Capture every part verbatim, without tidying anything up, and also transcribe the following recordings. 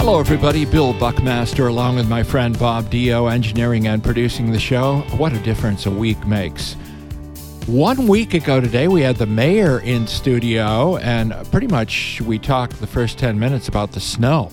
Hello, everybody. Bill Buckmaster, along with my friend Bob Dio, engineering and producing the show. What a difference a week makes. One week ago today, we had the mayor in studio, and pretty much we talked the first ten minutes about the snow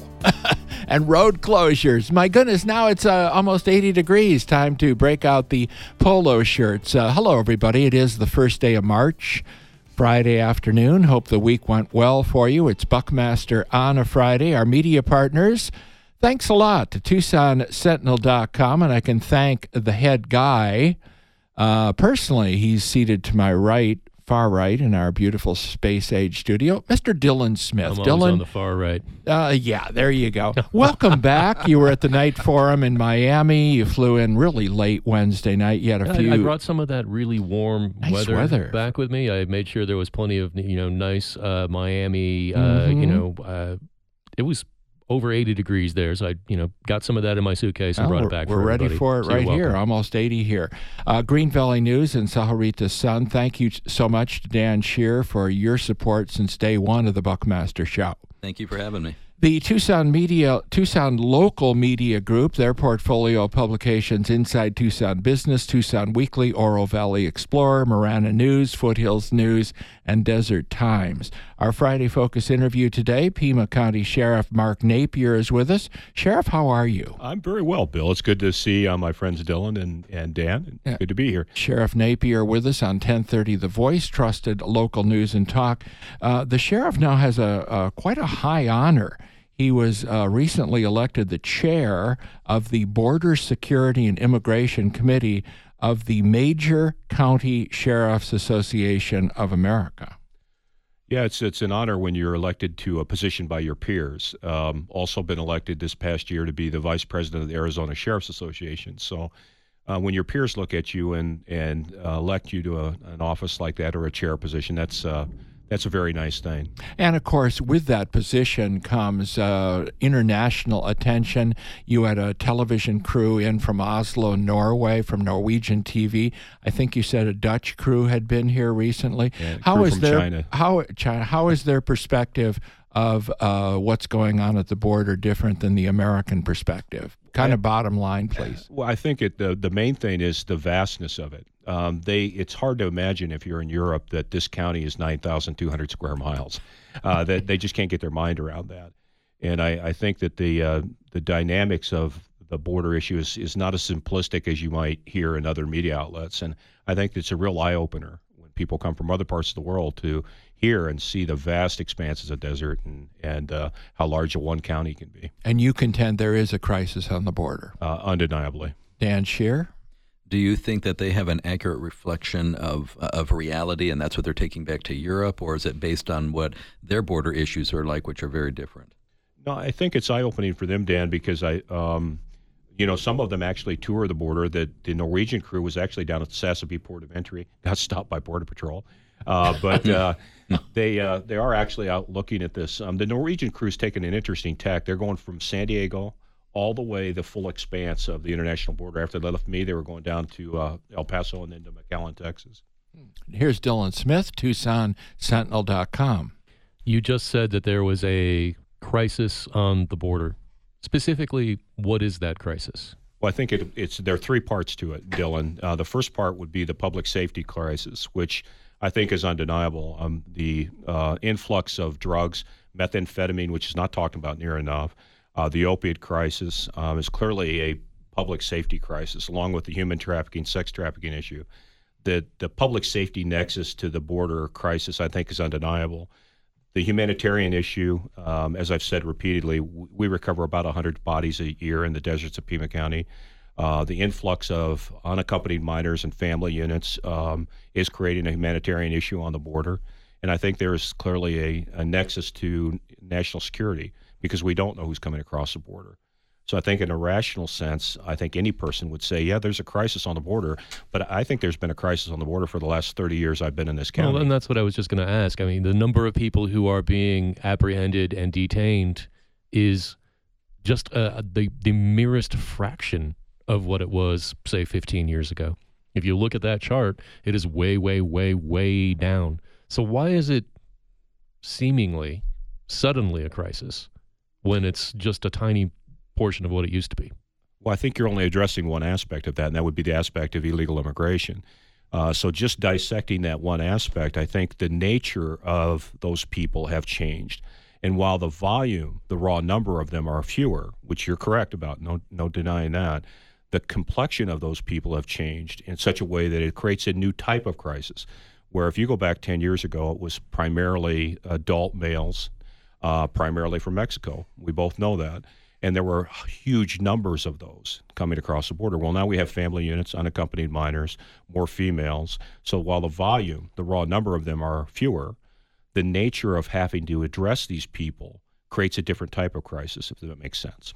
and road closures. My goodness, now it's uh, almost eighty degrees. Time to break out the polo shirts. Uh, hello, everybody. It is the first day of March. Friday afternoon. Hope the week went well for you. It's Buckmaster on a Friday. Our media partners, thanks a lot to Tucson Sentinel dot com, and I can thank the head guy. Uh, personally, he's seated to my right, far right, in our beautiful Space Age studio, Mister Dylan Smith. I'm Dylan, always on the far right. Uh, yeah, there you go. Welcome back. You were at the Night Forum in Miami. You flew in really late Wednesday night. You had a I, few. I brought some of that really warm Nice weather, weather. back with me. I made sure there was plenty of you know nice uh, Miami. Uh, Mhm. You know, uh, it was over eighty degrees there, so I you know got some of that in my suitcase and Oh, brought we're, it back. We're for ready everybody. for it So you're right here. welcome. Almost eighty here. Uh, Green Valley News and Sahuarita Sun. Thank you so much to Dan Shear for your support since day one of the Buckmaster Show. Thank you for having me. The Tucson Media, Tucson Local Media Group, their portfolio of publications: Inside Tucson Business, Tucson Weekly, Oro Valley Explorer, Marana News, Foothills News, and Desert Times. Our Friday Focus interview today, Pima County Sheriff Mark Napier is with us. Sheriff, how are you? I'm very well, Bill. It's good to see uh, my friends Dylan and, and Dan. Yeah. Good to be here. Sheriff Napier with us on ten thirty The Voice, trusted local news and talk. Uh, the sheriff now has a, a quite a high honor. He was uh, recently elected the chair of the Border Security and Immigration Committee of the Major County Sheriffs Association of America. Yeah, it's it's an honor when you're elected to a position by your peers. Um, also been elected this past year to be the vice president of the Arizona Sheriff's Association. So uh, when your peers look at you and, and uh, elect you to a, an office like that or a chair position, that's uh, that's a very nice thing. And, of course, with that position comes uh, international attention. You had a television crew in from Oslo, Norway, from Norwegian T V. I think you said a Dutch crew had been here recently. Yeah, how crew is from their China. how China? How is their perspective of uh, what's going on at the border different than the American perspective? Kind of bottom line, please. Well, I think it, the the main thing is the vastness of it. Um, they it's hard to imagine if you're in Europe that this county is nine thousand two hundred square miles. Uh, that they just can't get their mind around that. And I, I think that the uh, the dynamics of the border issue is, is not as simplistic as you might hear in other media outlets. And I think it's a real eye opener when people come from other parts of the world to hear and see the vast expanses of desert and and uh, how large a one county can be. And you contend there is a crisis on the border. Uh, undeniably. Dan Shear? Do you think that they have an accurate reflection of of reality, and that's what they're taking back to Europe, or is it based on what their border issues are like, which are very different? No, I think it's eye-opening for them, Dan, because I, um, you know, some of them actually tour the border. That the Norwegian crew was actually down at the Sassabee Port of Entry, got stopped by Border Patrol, uh, but uh, they uh, they are actually out looking at this. Um, the Norwegian crew's taken an interesting tack. They're going from San Diego all the way the full expanse of the international border. After they left me, they were going down to uh, El Paso and then to McAllen, Texas. Here's Dylan Smith, Tucson Sentinel dot com. You just said that there was a crisis on the border. Specifically, what is that crisis? Well, I think it, it's there are three parts to it, Dylan. Uh, the first part would be the public safety crisis, which I think is undeniable. Um, the uh, influx of drugs, methamphetamine, which is not talked about near enough. Uh, the opiate crisis um, is clearly a public safety crisis, along with the human trafficking, sex trafficking issue. The, the public safety nexus to the border crisis, I think, is undeniable. The humanitarian issue, um, as I've said repeatedly, w- we recover about one hundred bodies a year in the deserts of Pima County. Uh, the influx of unaccompanied minors and family units um, is creating a humanitarian issue on the border. And I think there is clearly a, a nexus to national security, because we don't know who's coming across the border. So I think in a rational sense, I think any person would say, yeah, there's a crisis on the border, but I think there's been a crisis on the border for the last thirty years I've been in this county. Well, and that's what I was just going to ask. I mean, the number of people who are being apprehended and detained is just uh, the, the merest fraction of what it was, say, fifteen years ago. If you look at that chart, it is way, way, way, way down. So why is it seemingly, suddenly a crisis when it's just a tiny portion of what it used to be? Well, I think you're only addressing one aspect of that, and that would be the aspect of illegal immigration. Uh, so just dissecting that one aspect, I think the nature of those people have changed. And while the volume, the raw number of them are fewer, which you're correct about, no, no denying that, the complexion of those people have changed in such a way that it creates a new type of crisis, where if you go back ten years ago, it was primarily adult males, uh, primarily from Mexico. We both know that. And there were huge numbers of those coming across the border. Well, now we have family units, unaccompanied minors, more females. So while the volume, the raw number of them are fewer, the nature of having to address these people creates a different type of crisis, if that makes sense.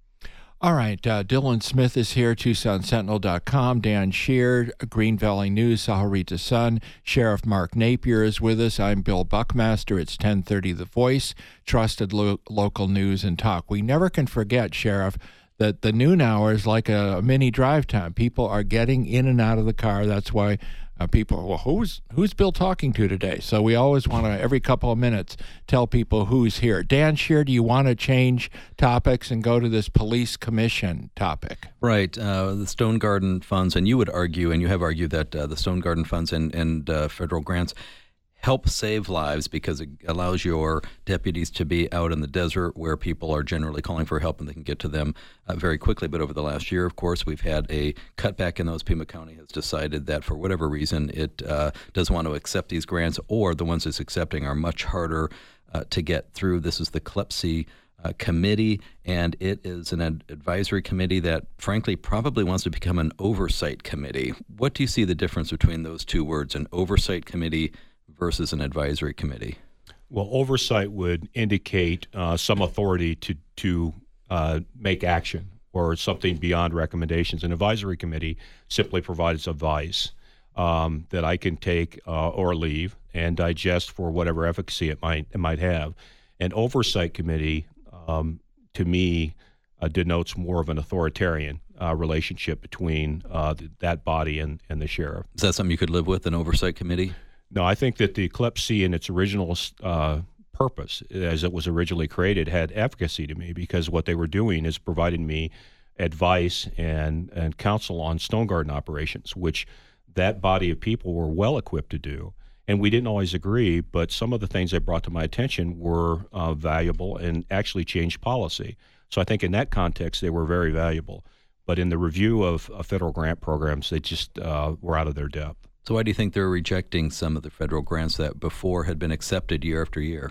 All right. Uh, Dylan Smith is here, Tucson Sentinel dot com. Dan Sheard, Green Valley News, Sahuarita Sun. Sheriff Mark Napier is with us. I'm Bill Buckmaster. It's ten thirty The Voice, trusted lo- local news and talk. We never can forget, Sheriff, that the noon hour is like a, a mini drive time. People are getting in and out of the car. That's why uh, people, well, who's who's Bill talking to today? So we always want to, every couple of minutes, tell people who's here. Dan Shear, do you want to change topics and go to this police commission topic? Right. Uh, the Stone Garden funds, and you would argue, and you have argued that uh, the Stone Garden funds and, and uh, federal grants help save lives because it allows your deputies to be out in the desert where people are generally calling for help and they can get to them uh, very quickly. But over the last year, of course, we've had a cutback in those. Pima County has decided that for whatever reason, it uh, doesn't want to accept these grants, or the ones it's accepting are much harder uh, to get through. This is the C L E P C uh, committee, and it is an ad- advisory committee that, frankly, probably wants to become an oversight committee. What do you see the difference between those two words, an oversight committee versus an advisory committee? Well, oversight would indicate uh, some authority to to uh, make action or something beyond recommendations. An advisory committee simply provides advice um, that I can take uh, or leave and digest for whatever efficacy it might it might have. An oversight committee, um, to me, uh, denotes more of an authoritarian uh, relationship between uh, th- that body and, and the sheriff. Is that something you could live with, an oversight committee? No, I think that the C L E P C in its original uh, purpose, as it was originally created, had efficacy to me because what they were doing is providing me advice and, and counsel on Stone Garden operations, which that body of people were well equipped to do. And we didn't always agree, but some of the things they brought to my attention were uh, valuable and actually changed policy. So I think in that context, they were very valuable. But in the review of, of federal grant programs, they just uh, were out of their depth. So why do you think they're rejecting some of the federal grants that before had been accepted year after year?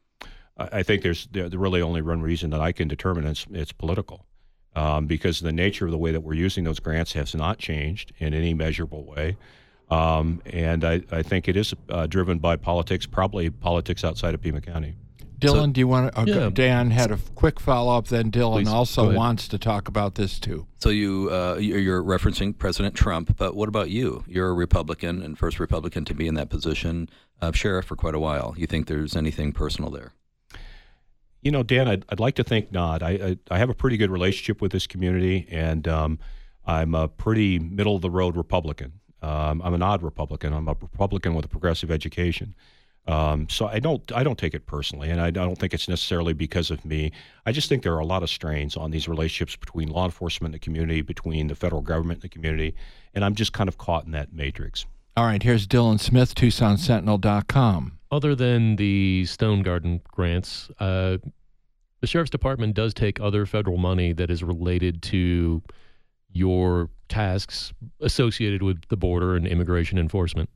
I think there's the really only one reason that I can determine it's, it's political, um, because the nature of the way that we're using those grants has not changed in any measurable way. Um, and I, I think it is uh, driven by politics, probably politics outside of Pima County. Dylan, So- do you want to? Uh, Yeah. Dan had a quick follow-up, then Dylan Please, go also ahead. wants to talk about this too. So you, uh, you're you're referencing President Trump, but what about you? You're a Republican and first Republican to be in that position of sheriff for quite a while. You think there's anything personal there? You know, Dan, I'd, I'd like to think not. I, I I have a pretty good relationship with this community, and um, I'm a pretty middle-of-the-road Republican. Um, I'm an odd Republican. I'm a Republican with a progressive education. Um, so I don't I don't take it personally, and I don't think it's necessarily because of me. I just think there are a lot of strains on these relationships between law enforcement and the community, between the federal government and the community, and I'm just kind of caught in that matrix. All right, here's Dylan Smith, Tucson Sentinel dot com. Other than the Stone Garden grants, uh, the Sheriff's Department does take other federal money that is related to your tasks associated with the border and immigration enforcement.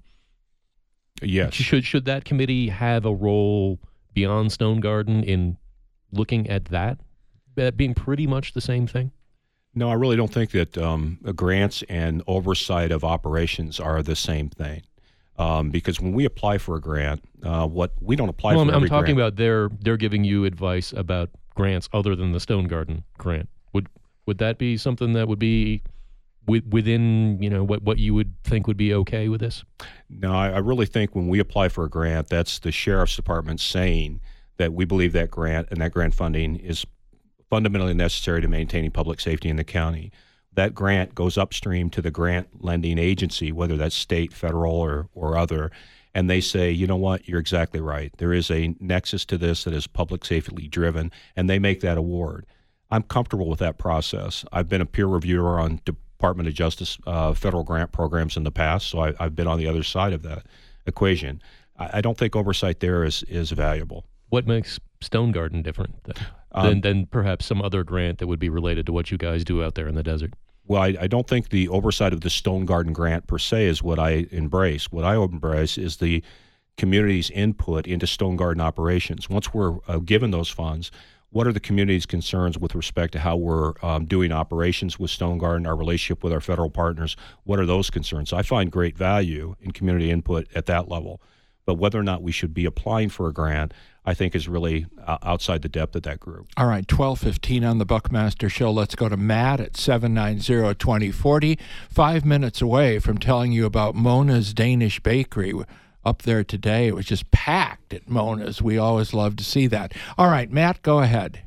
Yes. Should should that committee have a role beyond Stone Garden in looking at that, that being pretty much the same thing? No, I really don't think that um, grants and oversight of operations are the same thing. Um, because when we apply for a grant, uh, what we don't apply well, for I'm, every I'm talking grant. about they're they're giving you advice about grants other than the Stone Garden grant. Would would that be something that would be wi- within you know what what you would think would be okay with this? No, I, I really think when we apply for a grant, that's the Sheriff's Department saying that we believe that grant and that grant funding is fundamentally necessary to maintaining public safety in the county. That grant goes upstream to the grant lending agency, whether that's state, federal, or, or other, and they say, you know what, you're exactly right. There is a nexus to this that is public safety driven, and they make that award. I'm comfortable with that process. I've been a peer reviewer on Department of Justice uh, federal grant programs in the past, so I, I've been on the other side of that equation. I, I don't think oversight there is, is valuable. What makes Stone Garden different than, Um, than, than perhaps some other grant that would be related to what you guys do out there in the desert? Well, I, I don't think the oversight of the Stone Garden grant per se is what I embrace. What I embrace is the community's input into Stone Garden operations. Once we're uh, given those funds, what are the community's concerns with respect to how we're um, doing operations with Stone Garden, our relationship with our federal partners? What are those concerns? I find great value in community input at that level. But whether or not we should be applying for a grant, I think is really uh, outside the depth of that group. All right, twelve fifteen on the Buckmaster Show. Let's go to Matt at seven nine zero, two zero four zero. Five minutes away from telling you about Mona's Danish Bakery. Up there today, it was just packed at Mona's. We always love to see that. All right, Matt, go ahead.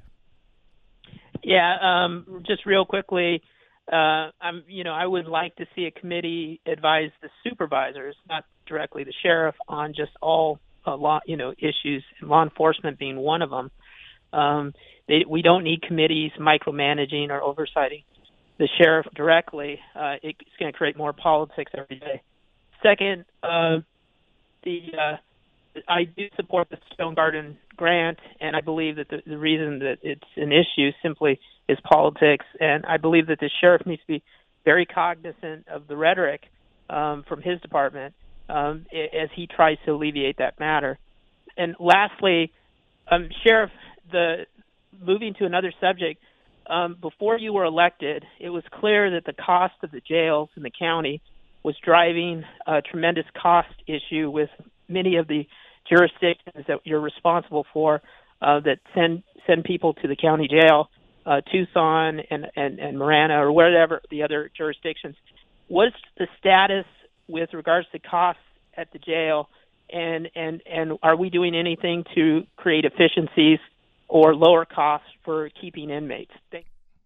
Yeah, um, just real quickly, uh, I'm, you know, I would like to see a committee advise the supervisors, not directly the sheriff, on just all uh, law, you know, issues, and law enforcement being one of them. Um, they, we don't need committees micromanaging or oversighting the sheriff directly. Uh, it, it's going to create more politics every day. Second, uh, the uh, I do support the Stone Garden grant, and I believe that the, the reason that it's an issue simply is politics. And I believe that the sheriff needs to be very cognizant of the rhetoric um, from his department um, as he tries to alleviate that matter. And lastly, um, Sheriff, the moving to another subject, um, before you were elected, it was clear that the cost of the jails in the county was driving a tremendous cost issue with many of the jurisdictions that you're responsible for uh, that send send people to the county jail, uh, Tucson and, and, and Marana or wherever the other jurisdictions. What's the status with regards to costs at the jail, and, and, and are we doing anything to create efficiencies or lower costs for keeping inmates? Thank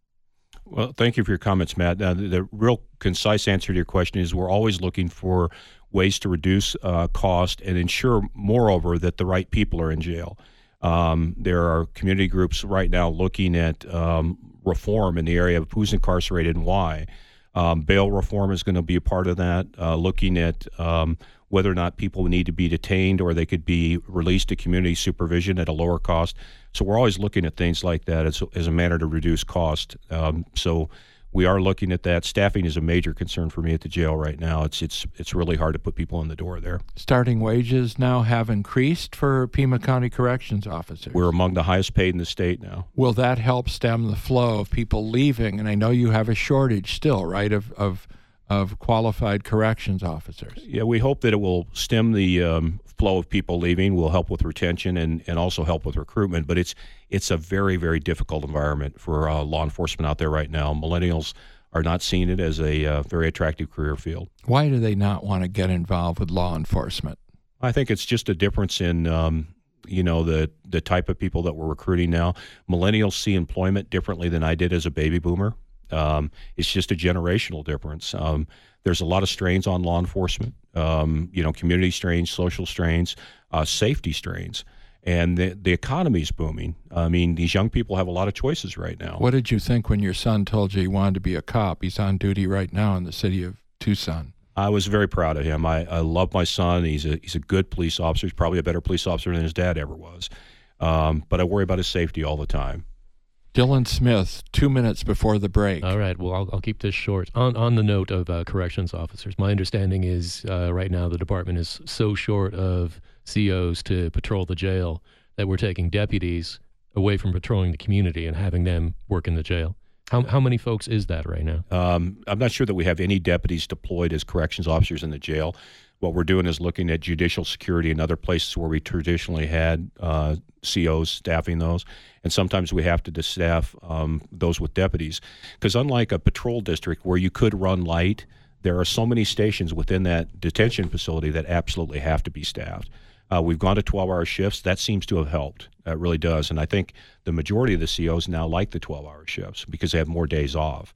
Well, thank you for your comments, Matt. Uh, the, the real concise answer to your question is we're always looking for ways to reduce uh, cost and ensure, moreover, that the right people are in jail. Um, there are community groups right now looking at um, reform in the area of who's incarcerated and why. Um, bail reform is going to be a part of that, uh, looking at um, whether or not people need to be detained or they could be released to community supervision at a lower cost. So we're always looking at things like that as, as a manner to reduce cost. Um, so we are looking at that. Staffing is a major concern for me at the jail right now. It's it's it's really hard to put people in the door there. Starting wages now have increased for Pima County Corrections officers. We're among the highest paid in the state now. Will that help stem the flow of people leaving? And I know you have a shortage still, right, of of, of qualified corrections officers. Yeah, we hope that it will stem the um, flow of people leaving, will help with retention and, and also help with recruitment. But it's it's a very, very difficult environment for uh, law enforcement out there right now. Millennials are not seeing it as a uh, very attractive career field. Why do they not want to get involved with law enforcement? I think it's just a difference in, um, you know, the, the type of people that we're recruiting now. Millennials see employment differently than I did as a baby boomer. Um, it's just a generational difference. Um, there's a lot of strains on law enforcement, um, you know, community strains, social strains, uh, safety strains. And the, the economy is booming. I mean, these young people have a lot of choices right now. What did you think when your son told you he wanted to be a cop? He's on duty right now in the city of Tucson. I was very proud of him. I, I love my son. He's a he's a good police officer. He's probably a better police officer than his dad ever was. Um, but I worry about his safety all the time. Dylan Smith, two minutes before the break. All right. Well, I'll, I'll keep this short. On on the note of uh, corrections officers, my understanding is uh, right now the department is so short of C Os to patrol the jail that we're taking deputies away from patrolling the community and having them work in the jail. How how many folks is that right now? Um, I'm not sure that we have any deputies deployed as corrections officers in the jail. What we're doing is looking at judicial security and other places where we traditionally had uh, C Os staffing those. And sometimes we have to staff um, those with deputies. Because unlike a patrol district where you could run light, there are so many stations within that detention facility that absolutely have to be staffed. Uh, we've gone to twelve-hour shifts. That seems to have helped. It really does. And I think the majority of the C Os now like the twelve-hour shifts because they have more days off.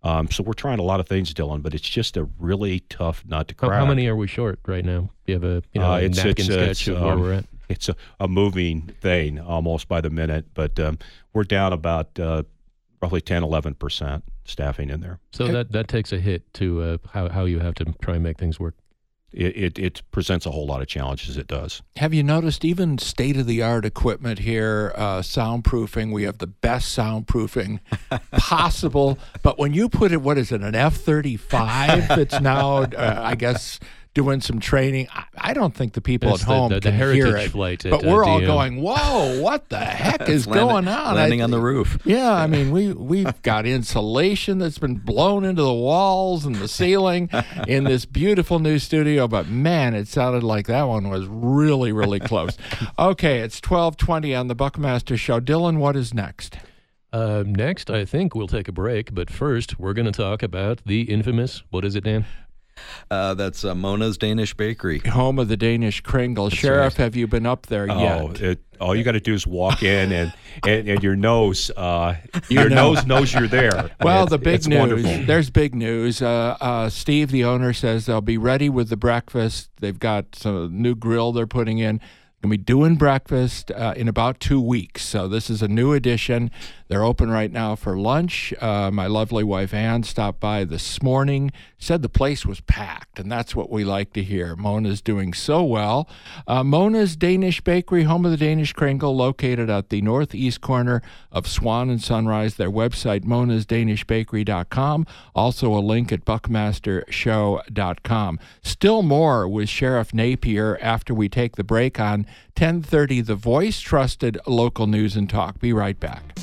Um, so we're trying a lot of things, Dylan, but it's just a really tough nut to How, crack. how many are we short right now? Do you have a you know Uh, a it's- napkin it's, uh, sketch it's, of where um, we're at? It's a, a moving thing almost by the minute, but um, we're down about uh, roughly ten, eleven percent staffing in there. So that, that takes a hit to uh, how, how you have to try and make things work. It, it, it presents a whole lot of challenges, it does. Have you noticed even state-of-the-art equipment here, uh, soundproofing? We have the best soundproofing possible. But when you put it, what is it, an F thirty-five that's now, uh, I guess, doing some training, I, I don't think the people It's at the- home the, the can heritage hear it. flight. At, But uh, we're all D M. going, whoa, what the heck is Landing- going on? Landing I- on the roof. Yeah, I mean, we, we've got insulation that's been blown into the walls and the ceiling in this beautiful new studio, but man, it sounded like that one was really, really close. Okay, it's twelve twenty on the Buckmaster Show. Dylan, what is next? Uh, next, I think we'll take a break, but first, we're going to talk about the infamous, what is it, Dan? Uh, that's uh, Mona's Danish Bakery. Home of the Danish Kringle. Sheriff, have you been up there Oh, yet? it, all you got to do is walk in, and, and, and your nose, uh, You your know. nose knows you're there. Well, It's- the big it's news, wonderful. there's big news. Uh, uh, Steve, the owner, says they'll be ready with the breakfast. They've got some new grill they're putting in. Going to be doing breakfast uh, in about two weeks. So this is a new addition. They're open right now for lunch. Uh, my lovely wife, Ann, stopped by this morning, said the place was packed, and that's what we like to hear. Mona's doing so well. Uh, Mona's Danish Bakery, home of the Danish Kringle, located at the northeast corner of Swan and Sunrise. Their website, monas danish bakery dot com. Also a link at buckmaster show dot com. Still more with Sheriff Napier after we take the break on ten thirty The Voice, trusted local news and talk. Be right back.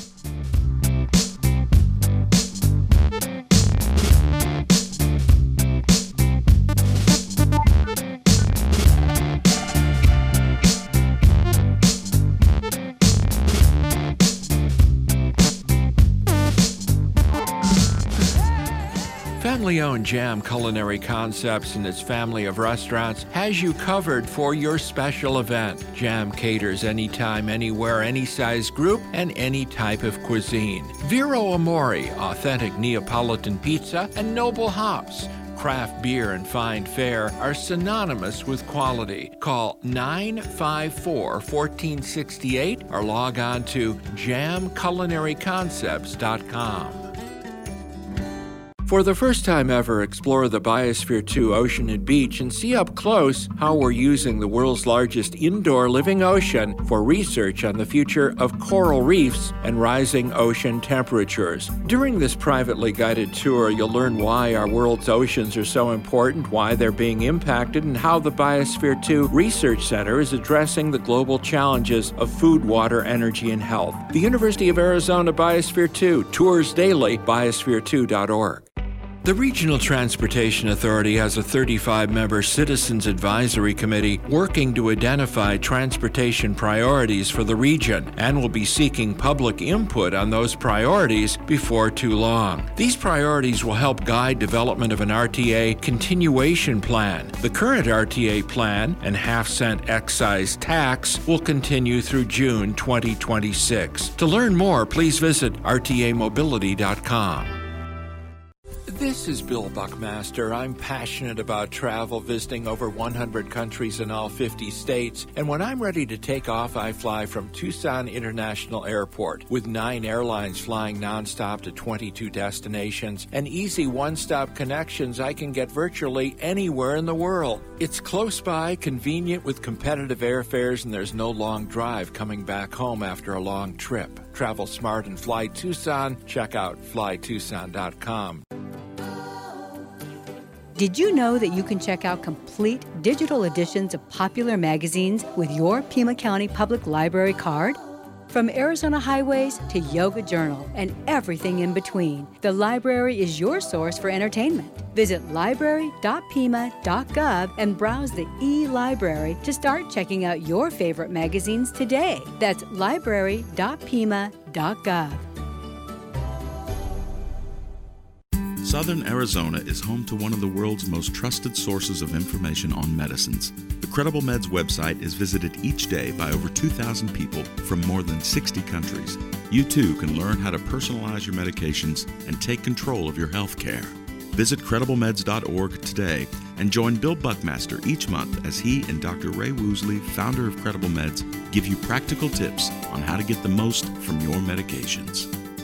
Family-owned Jam Culinary Concepts and its family of restaurants has you covered for your special event. Jam caters anytime, anywhere, any size group, and any type of cuisine. Vero Amore, authentic Neapolitan pizza, and Noble Hops. Craft beer and fine fare are synonymous with quality. Call nine five four, one four six eight or log on to jam culinary concepts dot com. For the first time ever, explore the Biosphere two Ocean and Beach and see up close how we're using the world's largest indoor living ocean for research on the future of coral reefs and rising ocean temperatures. During this privately guided tour, you'll learn why our world's oceans are so important, why they're being impacted, and how the Biosphere two Research Center is addressing the global challenges of food, water, energy, and health. The University of Arizona Biosphere two, tours daily, biosphere two dot org. The Regional Transportation Authority has a thirty-five member Citizens Advisory Committee working to identify transportation priorities for the region and will be seeking public input on those priorities before too long. These priorities will help guide development of an R T A continuation plan. The current R T A plan and half-cent excise tax will continue through June twenty twenty-six. To learn more, please visit r t a mobility dot com. This is Bill Buckmaster. I'm passionate about travel, visiting over one hundred countries in all fifty states. And when I'm ready to take off, I fly from Tucson International Airport. With nine airlines flying nonstop to twenty-two destinations and easy one-stop connections, I can get virtually anywhere in the world. It's close by, convenient with competitive airfares, and there's no long drive coming back home after a long trip. Travel smart and fly Tucson. Check out fly tucson dot com. Did you know that you can check out complete digital editions of popular magazines with your Pima County Public Library card? From Arizona Highways to Yoga Journal and everything in between, the library is your source for entertainment. Visit library dot pima dot gov and browse the e-library to start checking out your favorite magazines today. That's library dot pima dot gov. Southern Arizona is home to one of the world's most trusted sources of information on medicines. The Credible Meds website is visited each day by over two thousand people from more than sixty countries. You too can learn how to personalize your medications and take control of your health care. Visit credible meds dot org today and join Bill Buckmaster each month as he and Doctor Ray Woosley, founder of Credible Meds, give you practical tips on how to get the most from your medications.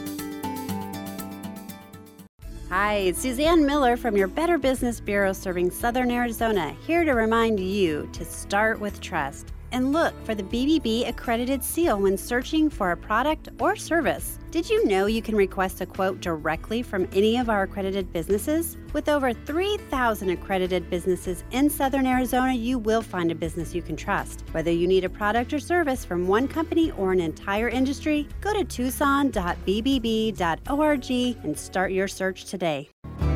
Hi, it's Suzanne Miller from your Better Business Bureau serving Southern Arizona, here to remind you to start with trust and look for the B B B accredited seal when searching for a product or service. Did you know you can request a quote directly from any of our accredited businesses? With over three thousand accredited businesses in Southern Arizona, you will find a business you can trust. Whether you need a product or service from one company or an entire industry, go to tucson dot b b b dot org and start your search today.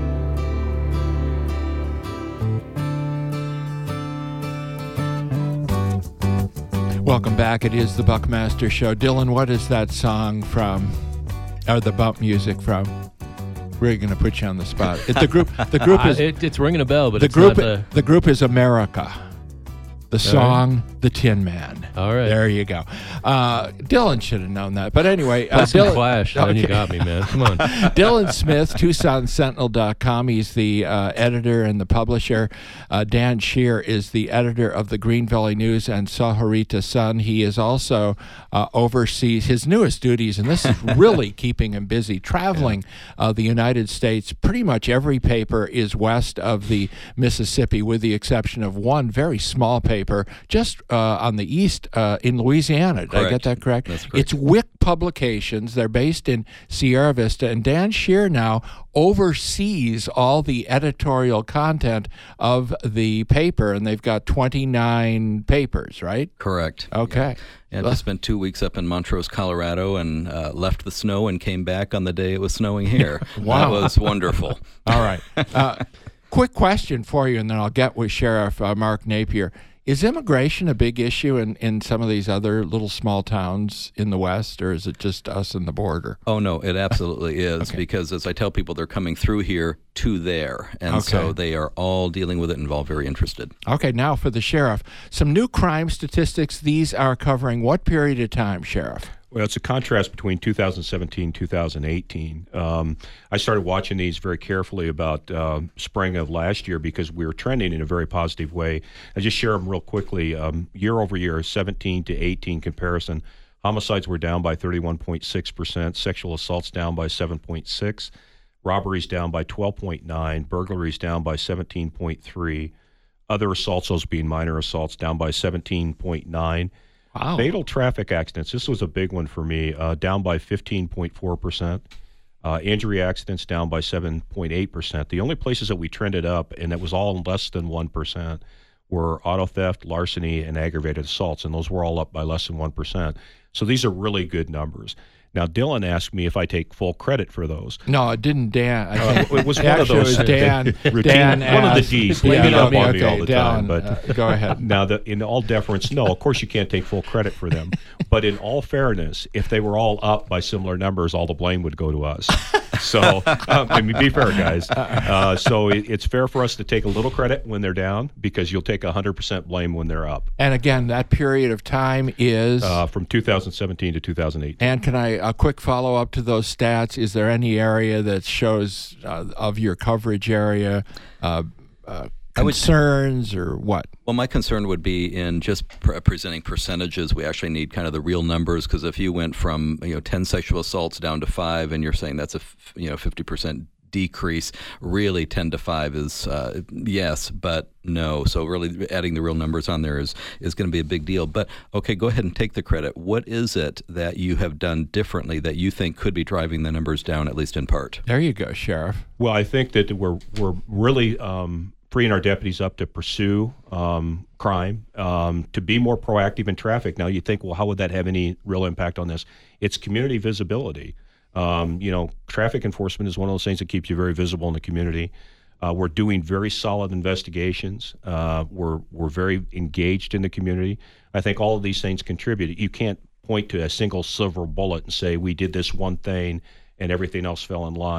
Welcome back. It is the Buckmaster Show. Dylan, what is that song from, or the bump music from? We're going to put you on the spot. It, the group, the group is. Uh, it, it's ringing a bell, but the it's group. not the... the group is America. The song, right. The Tin Man. All right. There you go. Uh, Dylan should have known that. But anyway. Uh, That's some Dylan, Clash. Okay. You got me, man. Come on. Dylan Smith, Tucson Sentinel dot com. He's the uh, editor and the publisher. Uh, Dan Shear is the editor of the Green Valley News and Sahuarita Sun. He is also uh, oversees his newest duties, and this is really keeping him busy, traveling yeah. uh, the United States. Pretty much every paper is west of the Mississippi, with the exception of one very small paper just uh, on the east uh, in Louisiana. Did correct. I get that correct? That's correct. It's Wick Publications. They're based in Sierra Vista, and Dan Shear now oversees all the editorial content of the paper, and they've got twenty-nine papers, right? Correct. Okay. Yeah, I just spent two weeks up in Montrose, Colorado, and uh, left the snow and came back on the day it was snowing here. Wow. That was wonderful. All right. Uh, quick question for you, and then I'll get with Sheriff uh, Mark Napier. Is immigration a big issue in, in some of these other little small towns in the West, or is it just us and the border? Oh, no, it absolutely is, okay. Because as I tell people, they're coming through here to there, and okay. so they are all dealing with it and all very interested. Okay, now for the Sheriff. Some new crime statistics. These are covering what period of time, Sheriff? Well, it's a contrast between two thousand seventeen and two thousand eighteen. Um, I started watching these very carefully about uh, spring of last year because we were trending in a very positive way. I just share them real quickly. Um, year over year, seventeen to eighteen comparison, homicides were down by thirty-one point six percent, sexual assaults down by seven point six, robberies down by twelve point nine, burglaries down by seventeen point three, other assaults, those being minor assaults, down by seventeen point nine. Wow. Fatal traffic accidents, this was a big one for me, uh, down by fifteen point four percent. Uh, injury accidents down by seven point eight percent. The only places that we trended up, and that was all less than one percent, were auto theft, larceny, and aggravated assaults, and those were all up by less than one percent. So these are really good numbers. Now, Dylan asked me if I take full credit for those. No, it didn't Dan. I uh, think it was one of those. It was Dan. routine, Dan one asked, of the D's. Yeah, Blame it up yeah, on me okay, all the Dan, time. But uh, go ahead. Now, the, in all deference, no, of course you can't take full credit for them. But in all fairness, if they were all up by similar numbers, all the blame would go to us. So, um, I mean, be fair, guys. Uh, so it, it's fair for us to take a little credit when they're down because you'll take one hundred percent blame when they're up. And again, that period of time is? Uh, from two thousand seventeen to two thousand eighteen. And can I, a quick follow-up to those stats, is there any area that shows uh, of your coverage area uh, uh, concerns or what? Well, my concern would be in just pre- presenting percentages. We actually need kind of the real numbers, because if you went from you know ten sexual assaults down to five, and you're saying that's a f- you know fifty percent decrease, really ten to five is uh, yes, but no. So really adding the real numbers on there is, is going to be a big deal. But okay, go ahead and take the credit. What is it that you have done differently that you think could be driving the numbers down, at least in part? There you go, Sheriff. Well, I think that we're we're really um, freeing our deputies up to pursue um, crime, um, to be more proactive in traffic. Now you think, well, how would that have any real impact on this? It's community visibility. Um, you know, traffic enforcement is one of those things that keeps you very visible in the community. Uh, we're doing very solid investigations. Uh, we're we're very engaged in the community. I think all of these things contribute. You can't point to a single silver bullet and say we did this one thing and everything else fell in line.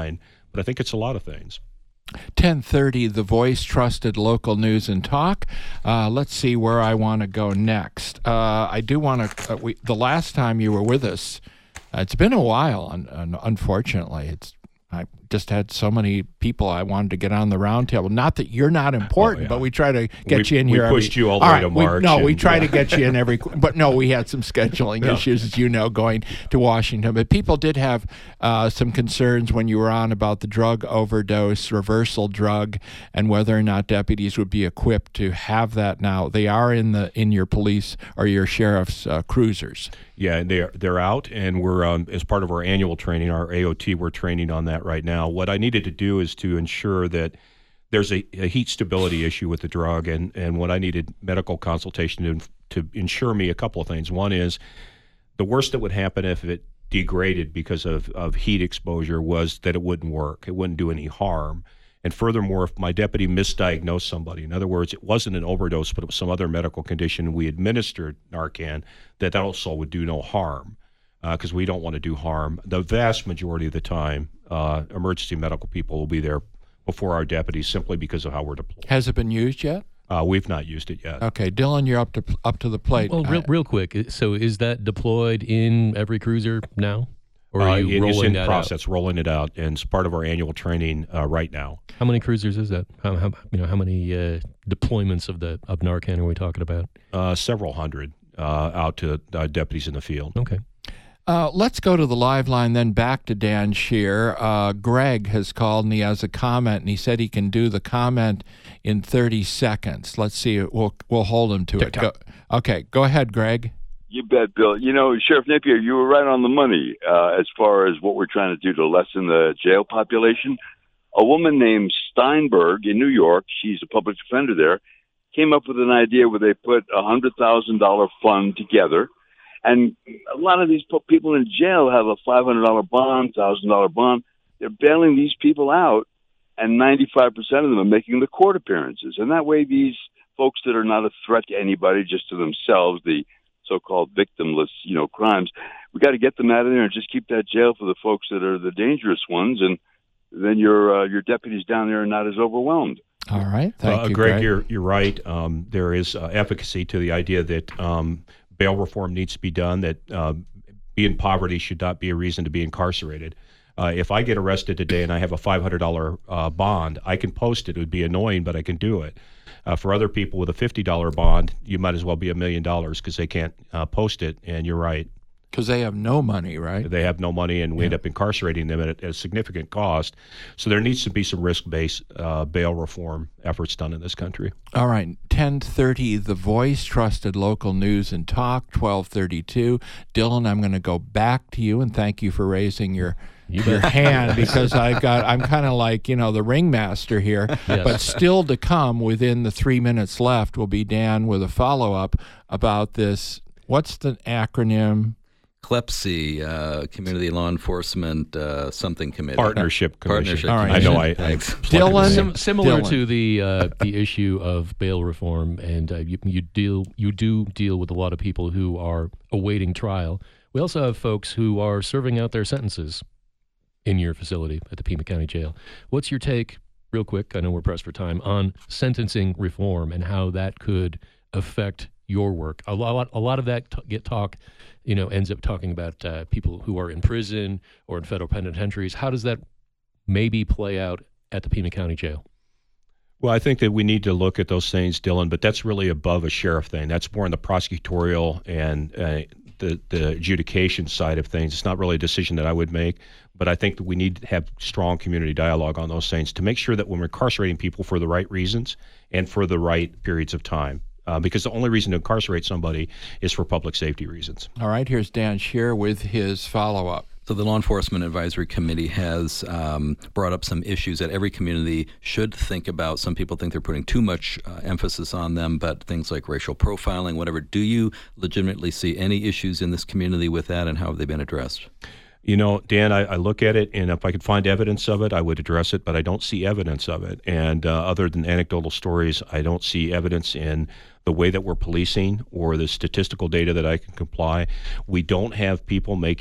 but I think it's a lot of things. ten thirty, The Voice, trusted local news and talk. Uh, let's see where I want to go next. Uh, I do want to, uh, we, the last time you were with us, uh, it's been a while, un, un, unfortunately. It's I just had so many people I wanted to get on the roundtable. Not that you're not important, oh, yeah. but we try to get we, you in we here. We pushed every, you all the all way right, to we, March. No, and, we try yeah. to get you in every. But no, we had some scheduling yeah. issues, as you know, going to Washington. But people did have uh, some concerns when you were on about the drug overdose reversal drug and whether or not deputies would be equipped to have that now. They are in the in your police or your sheriff's uh, cruisers. Yeah, they're they're out, and we're um, as part of our annual training, our A O T, we're training on that right now. What I needed to do is to ensure that there's a, a heat stability issue with the drug, and, and what I needed medical consultation to, to ensure me a couple of things. One is the worst that would happen if it degraded because of, of heat exposure was that it wouldn't work. It wouldn't do any harm. And furthermore, if my deputy misdiagnosed somebody, in other words, it wasn't an overdose, but it was some other medical condition, and we administered Narcan, that that also would do no harm, because uh, we don't want to do harm. The vast majority of the time, uh, emergency medical people will be there before our deputies simply because of how we're deployed. Has it been used yet? Uh, we've not used it yet. Okay, Dylan, you're up to up to the plate. Well, real, real quick, so is that deployed in every cruiser now? Or are you uh, it rolling is in that process, out? rolling it out, and it's part of our annual training uh, right now. How many cruisers is that? How, how you know how many uh, deployments of the of Narcan are we talking about? Uh, several hundred uh, out to uh, deputies in the field. Okay. Uh, let's go to the live line, then back to Dan Scheer. Uh, Greg has called and he has a comment, and he said he can do the comment in thirty seconds. Let's see. We'll we'll hold him to it. Go, okay, go ahead, Greg. You bet, Bill. You know, Sheriff Napier, you were right on the money uh, as far as what we're trying to do to lessen the jail population. A woman named Steinberg in New York, she's a public defender there, came up with an idea where they put a one hundred thousand dollars fund together. And a lot of these people in jail have a five hundred dollars bond, one thousand dollars bond. They're bailing these people out, and ninety-five percent of them are making the court appearances. And that way these folks that are not a threat to anybody, just to themselves, the so-called victimless, you know, crimes, we got to get them out of there and just keep that jail for the folks that are the dangerous ones, and then your uh, your deputies down there are not as overwhelmed. All right, thank uh, you, Greg. Greg. You're you're right. Um, there is uh, efficacy to the idea that um, bail reform needs to be done. That uh, being in poverty should not be a reason to be incarcerated. Uh, if I get arrested today and I have a five hundred dollars uh, bond, I can post it. It would be annoying, but I can do it. Uh, for other people with a fifty dollars bond, you might as well be a million dollars because they can't uh, post it. And you're right. Because they have no money, right? They have no money, and we yeah. end up incarcerating them at a, at a significant cost. So there needs to be some risk-based uh, bail reform efforts done in this country. All right, ten thirty, The Voice, trusted local news and talk, twelve thirty-two. Dylan, I'm going to go back to you, and thank you for raising your You your hand, because I've got I'm kind of like, you know, the ringmaster here. Yes. But still to come, within the three minutes left, will be Dan with a follow-up about this. What's the acronym? C L E P S I, uh, Community Law Enforcement uh, something committee. Partnership Commission. Partnership All right. I know. I, I Thanks. Dylan, Sim- similar Dylan. to the uh, the issue of bail reform, and uh, you, you deal you do deal with a lot of people who are awaiting trial. We also have folks who are serving out their sentences in your facility at the Pima County Jail. What's your take, real quick, I know we're pressed for time, on sentencing reform and how that could affect your work? A lot, a lot of that t- get talk, you know, ends up talking about uh, people who are in prison or in federal penitentiaries. How does that maybe play out at the Pima County Jail? Well, I think that we need to look at those things, Dylan, but that's really above a sheriff thing. That's more in the prosecutorial and uh, the, the adjudication side of things. It's not really a decision that I would make, but I think that we need to have strong community dialogue on those things to make sure that when we're incarcerating people for the right reasons and for the right periods of time. Uh, because the only reason to incarcerate somebody is for public safety reasons. All right, here's Dan Scheer with his follow-up. So the Law Enforcement Advisory Committee has um, brought up some issues that every community should think about. Some people think they're putting too much uh, emphasis on them, but things like racial profiling, whatever. Do you legitimately see any issues in this community with that, and how have they been addressed? You know, Dan, I, I look at it, and if I could find evidence of it, I would address it, but I don't see evidence of it. And uh, other than anecdotal stories, I don't see evidence in the way that we're policing or the statistical data that I can comply. We don't have people making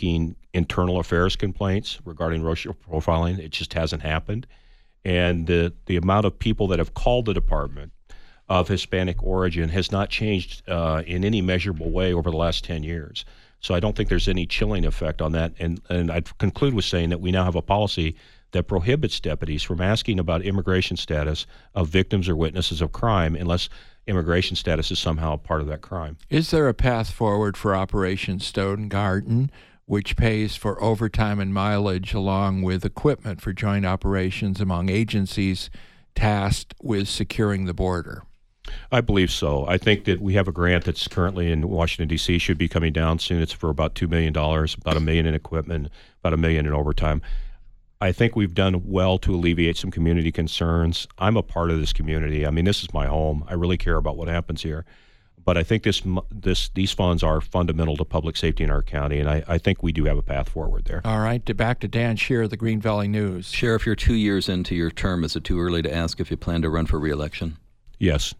internal affairs complaints regarding racial profiling. It just hasn't happened. And the, the amount of people that have called the department of Hispanic origin has not changed uh, in any measurable way over the last ten years. So I don't think there's any chilling effect on that. And, and I'd conclude with saying that we now have a policy that prohibits deputies from asking about immigration status of victims or witnesses of crime unless immigration status is somehow part of that crime. Is there a path forward for Operation Stone Garden, which pays for overtime and mileage along with equipment for joint operations among agencies tasked with securing the border? I believe so. I think that we have a grant that's currently in Washington, D C, should be coming down soon. It's for about two million dollars, about a million in equipment, about a million in overtime. I think we've done well to alleviate some community concerns. I'm a part of this community. I mean, this is my home. I really care about what happens here. But I think this, this, these funds are fundamental to public safety in our county, and I, I think we do have a path forward there. All right, to back to Dan Scheer, the Green Valley News. Sheriff, you're two years into your term. Is it too early to ask if you plan to run for re-election? Yes.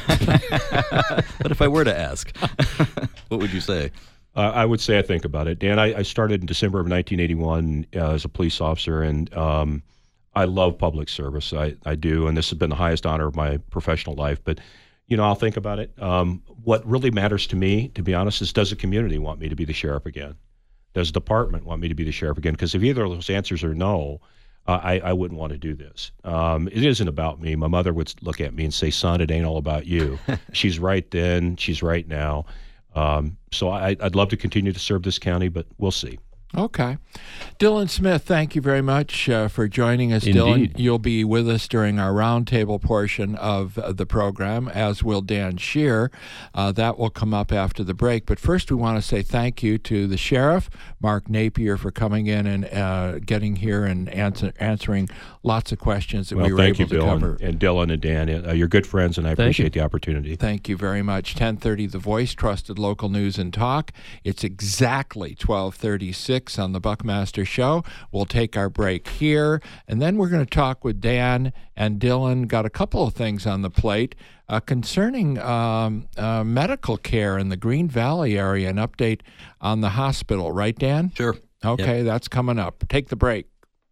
But if I were to ask, what would you say? Uh, I would say I think about it. Dan, I, I started in December of nineteen eighty-one uh, as a police officer, and um, I love public service. I, I do, and this has been the highest honor of my professional life. But, you know, I'll think about it. Um, what really matters to me, to be honest, is does the community want me to be the sheriff again? Does the department want me to be the sheriff again? Because if either of those answers are no, uh, I, I wouldn't want to do this. Um, it isn't about me. My mother would look at me and say, son, it ain't all about you. She's right then. She's right now. Um, so I, I'd love to continue to serve this county, but we'll see. Okay. Dylan Smith, thank you very much uh, for joining us, Indeed. Dylan. You'll be with us during our roundtable portion of uh, the program, as will Dan Scheer. Uh, that will come up after the break. But first, we want to say thank you to the sheriff, Mark Napier, for coming in and uh, getting here and answer, answering lots of questions that well, we were thank able you, to Bill, cover. And, and Dylan and Dan, uh, you're good friends, and I Thank appreciate you. the opportunity. Thank you very much. ten thirty The Voice, trusted local news and talk. It's exactly twelve thirty-six on the Buckmaster Show. We'll take our break here, and then we're going to talk with Dan and Dylan. Got a couple of things on the plate uh, concerning um, uh, medical care in the Green Valley area, an update on the hospital. Right, Dan? Sure. Okay, Yep. That's coming up. Take the break.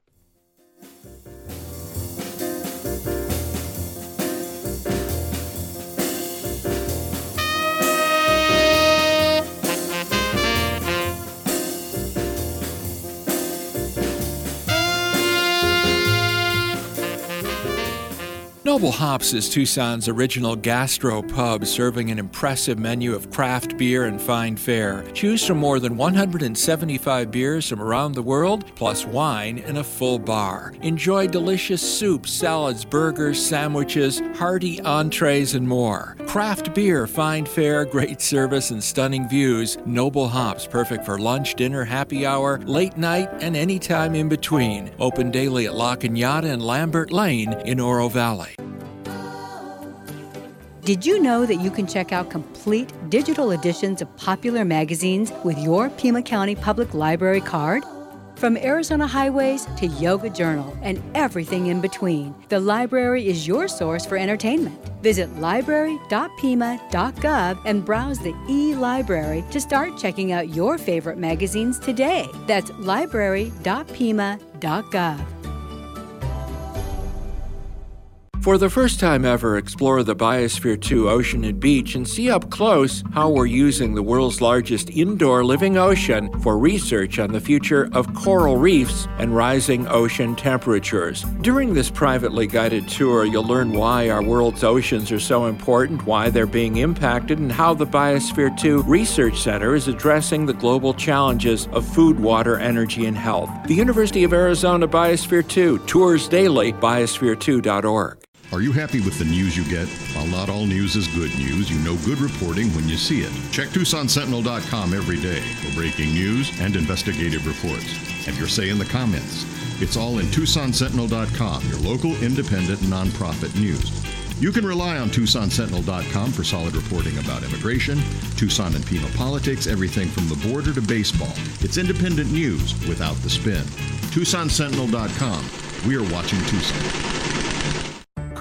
Noble Hops is Tucson's original gastro pub, serving an impressive menu of craft beer and fine fare. Choose from more than one hundred seventy-five beers from around the world, plus wine and a full bar. Enjoy delicious soups, salads, burgers, sandwiches, hearty entrees, and more. Craft beer, fine fare, great service, and stunning views. Noble Hops, perfect for lunch, dinner, happy hour, late night, and any time in between. Open daily at La Cañada and Lambert Lane in Oro Valley. Did you know that you can check out complete digital editions of popular magazines with your Pima County Public Library card? From Arizona Highways to Yoga Journal and everything in between, the library is your source for entertainment. Visit library dot pima dot gov and browse the e-library to start checking out your favorite magazines today. That's library dot pima dot gov. For the first time ever, explore the Biosphere two Ocean and Beach and see up close how we're using the world's largest indoor living ocean for research on the future of coral reefs and rising ocean temperatures. During this privately guided tour, you'll learn why our world's oceans are so important, why they're being impacted, and how the Biosphere two Research Center is addressing the global challenges of food, water, energy, and health. The University of Arizona Biosphere two, tours daily, biosphere two dot org. Are you happy with the news you get? While not all news is good news, you know good reporting when you see it. Check Tucson Sentinel dot com every day for breaking news and investigative reports. Have your say in the comments. It's all in Tucson Sentinel dot com, your local independent nonprofit news. You can rely on Tucson Sentinel dot com for solid reporting about immigration, Tucson and Pima politics, everything from the border to baseball. It's independent news without the spin. Tucson Sentinel dot com. We are watching Tucson.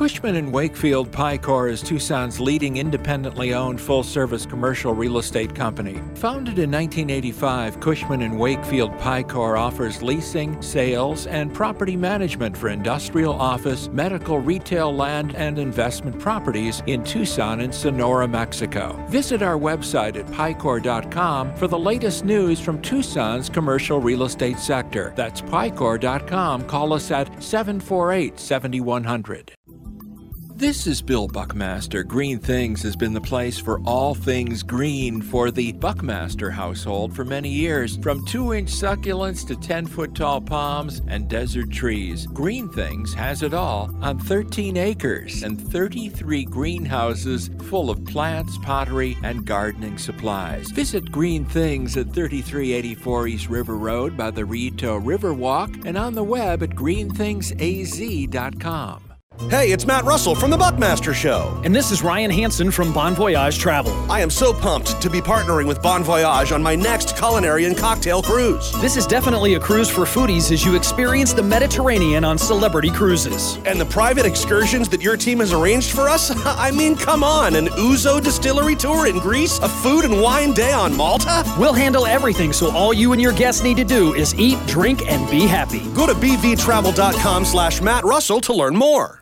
Cushman and Wakefield Picor is Tucson's leading independently owned full-service commercial real estate company. Founded in nineteen eighty-five, Cushman and Wakefield Picor offers leasing, sales, and property management for industrial, office, medical, retail, land, and investment properties in Tucson and Sonora, Mexico. Visit our website at picor dot com for the latest news from Tucson's commercial real estate sector. That's picor dot com. Call us at seven four eight, seven one zero zero. This is Bill Buckmaster. Green Things has been the place for all things green for the Buckmaster household for many years. From two-inch succulents to ten-foot-tall palms and desert trees, Green Things has it all on thirteen acres and thirty-three greenhouses full of plants, pottery, and gardening supplies. Visit Green Things at thirty-three eighty-four East River Road by the Rito Riverwalk and on the web at green things a z dot com. Hey, it's Matt Russell from The Buckmaster Show. And this is Ryan Hansen from Bon Voyage Travel. I am so pumped to be partnering with Bon Voyage on my next culinary and cocktail cruise. This is definitely a cruise for foodies as you experience the Mediterranean on Celebrity Cruises. And the private excursions that your team has arranged for us? I mean, come on, an Ouzo distillery tour in Greece? A food and wine day on Malta? We'll handle everything, so all you and your guests need to do is eat, drink, and be happy. Go to b v travel dot com slash Matt Russell to learn more.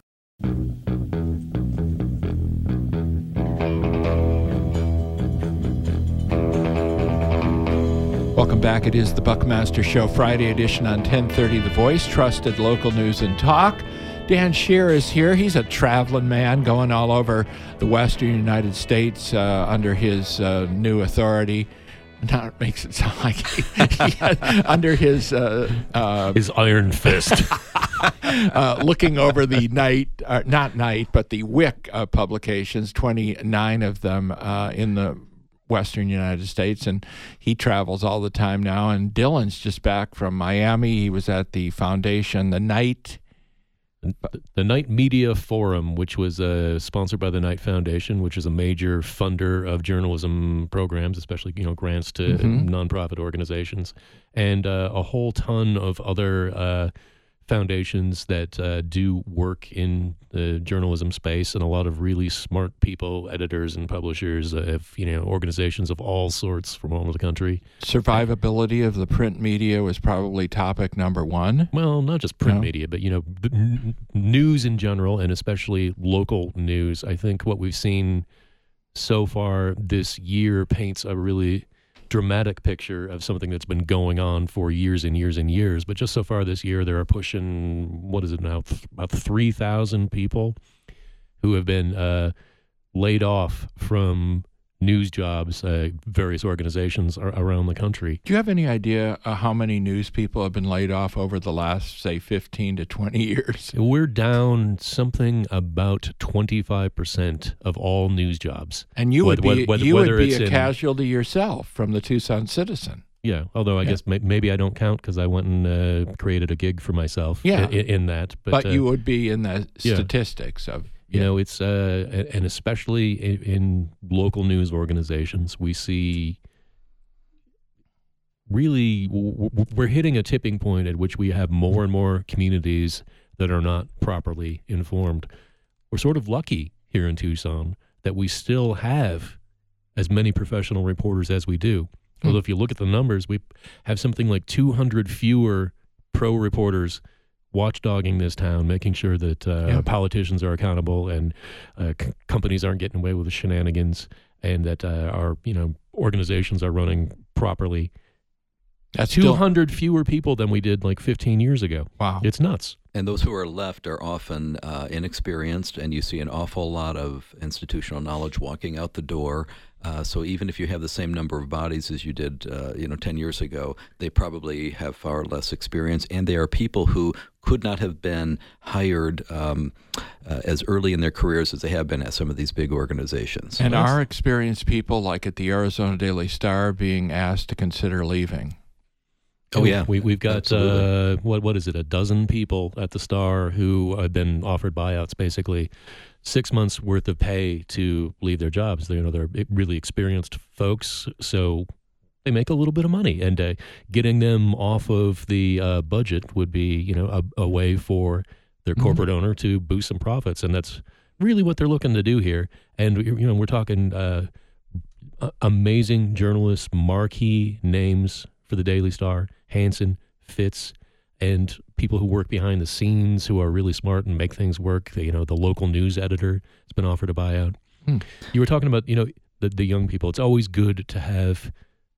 Welcome back. It is the Buckmaster Show, Friday edition on ten thirty The Voice, trusted local news and talk. Dan Shear is here. He's a traveling man going all over the western United States uh, under his uh, new authority. Now it makes it sound like he, he had, under his uh, uh, his iron fist. uh, looking over the night, uh, not night, but the W I C uh, publications, twenty-nine of them uh, in the western United States, and he travels all the time now. And Dylan's just back from Miami. He was at the foundation, the Knight. The Knight Media Forum, which was uh, sponsored by the Knight Foundation, which is a major funder of journalism programs, especially you know grants to mm-hmm. nonprofit organizations, and uh, a whole ton of other uh, foundations that uh, do work in the journalism space, and a lot of really smart people, editors and publishers of you know organizations of all sorts from all over the country. Survivability of the print media was probably topic number one. Well, not just print No. media, but you know n- news in general, and especially local news. I think what we've seen so far this year paints a really dramatic picture of something that's been going on for years and years and years. But just so far this year, there are pushing, what is it now, th- about three thousand people who have been uh, laid off from news jobs, uh, various organizations ar- around the country. Do you have any idea uh, how many news people have been laid off over the last, say, fifteen to twenty years? We're down something about twenty-five percent of all news jobs. And you would Whether- be, whether- you whether would be it's a in- casualty yourself from the Tucson Citizen. Yeah, although I Yeah. guess may- maybe I don't count because I went and uh, created a gig for myself Yeah. in, in that. But, But uh, you would be in the yeah. statistics of... You know, it's uh, a- and especially in, in local news organizations, we see really w- w- we're hitting a tipping point at which we have more and more communities that are not properly informed. We're sort of lucky here in Tucson that we still have as many professional reporters as we do. Hmm. Although if you look at the numbers, we have something like two hundred fewer pro reporters watchdogging this town, making sure that uh, Yeah. politicians are accountable and uh, c- companies aren't getting away with the shenanigans, and that uh, our you know organizations are running properly. That's two still... hundred fewer people than we did like fifteen years ago. Wow. It's nuts. And those who are left are often uh, inexperienced, and you see an awful lot of institutional knowledge walking out the door. Uh, so even if you have the same number of bodies as you did, uh, you know, ten years ago, they probably have far less experience, and they are people who could not have been hired um, uh, as early in their careers as they have been at some of these big organizations. And are experienced people, like at the Arizona Daily Star, being asked to consider leaving? Oh yeah, we, we've got uh, what what is it? A dozen people at the Star who have been offered buyouts, basically six months worth of pay to leave their jobs. They, you know, they're really experienced folks, so they make a little bit of money, and uh, getting them off of the uh, budget would be, you know, a, a way for their corporate mm-hmm. owner to boost some profits, and that's really what they're looking to do here. And you know, we're talking uh, amazing journalists, marquee names for the Daily Star, Hansen, Fitz, and people who work behind the scenes who are really smart and make things work. The, you know, the local news editor has been offered a buyout. Hmm. You were talking about, you know, the, the young people. It's always good to have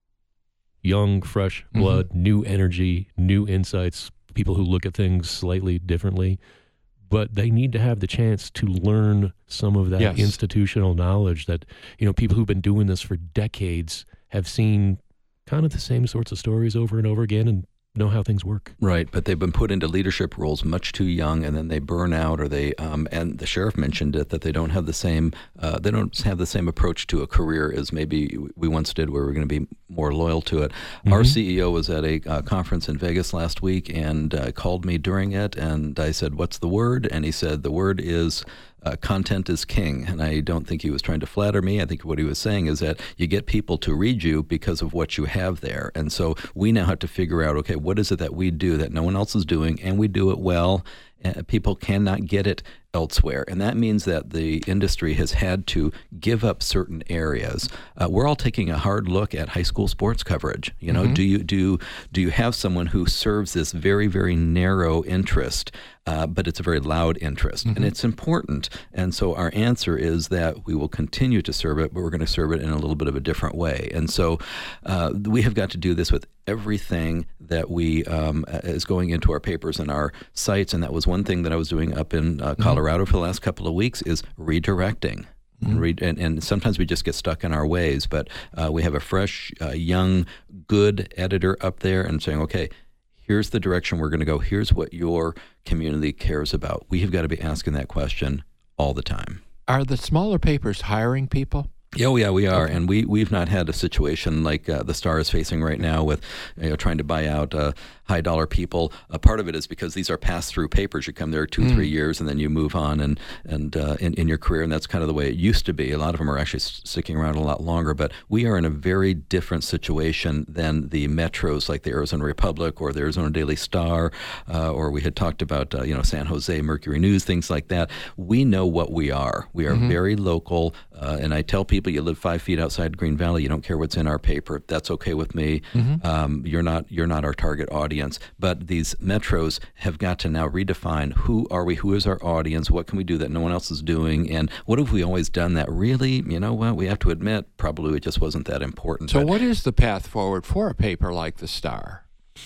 young, fresh blood, mm-hmm. new energy, new insights, people who look at things slightly differently. But they need to have the chance to learn some of that yes. institutional knowledge that, you know, people who've been doing this for decades have seen kind of the same sorts of stories over and over again and know how things work. Right, but they've been put into leadership roles much too young, and then they burn out, or they um, and the sheriff mentioned it, that they don't have the same uh, they don't have the same approach to a career as maybe we once did, where we're going to be more loyal to it. Mm-hmm. Our C E O was at a uh, conference in Vegas last week and uh, called me during it, and I said, "What's the word?" And he said, "The word is Uh, content is king." And I don't think he was trying to flatter me. I think what he was saying is that you get people to read you because of what you have there. And so we now have to figure out, okay, what is it that we do that no one else is doing, and we do it well. Uh, people cannot get it elsewhere. And that means that the industry has had to give up certain areas. Uh, we're all taking a hard look at high school sports coverage. You know, mm-hmm. do you do do you have someone who serves this very, very narrow interest, uh, but it's a very loud interest, mm-hmm. and it's important. And so our answer is that we will continue to serve it, but we're going to serve it in a little bit of a different way. And so uh, we have got to do this with everything that we um, is going into our papers and our sites. And that was one thing that I was doing up in uh, Colorado mm-hmm. for the last couple of weeks, is redirecting. Mm-hmm. And, read, and, and sometimes we just get stuck in our ways, but uh, we have a fresh, uh, young, good editor up there and saying, okay, here's the direction we're going to go. Here's what your community cares about. We have got to be asking that question all the time. Are the smaller papers hiring people? Oh, yeah, we are. Okay. And we, we've not had a situation like uh, the Star is facing right now with, you know, trying to buy out uh, high-dollar people. A part of it is because these are pass-through papers. You come there two, mm. three years, and then you move on and, and uh, in, in your career, and that's kind of the way it used to be. A lot of them are actually sticking around a lot longer, but we are in a very different situation than the metros like the Arizona Republic or the Arizona Daily Star, uh, or we had talked about, uh, you know, San Jose Mercury News, things like that. We know what we are. We are mm-hmm. very local, uh, and I tell people, you live five feet outside Green Valley, you don't care what's in our paper. That's okay with me. Mm-hmm. Um, you're not you're not our target audience. But these metros have got to now redefine who are we, who is our audience, what can we do that no one else is doing, and what have we always done that really, you know what, we have to admit, probably it just wasn't that important. So but, what is the path forward for a paper like the Star?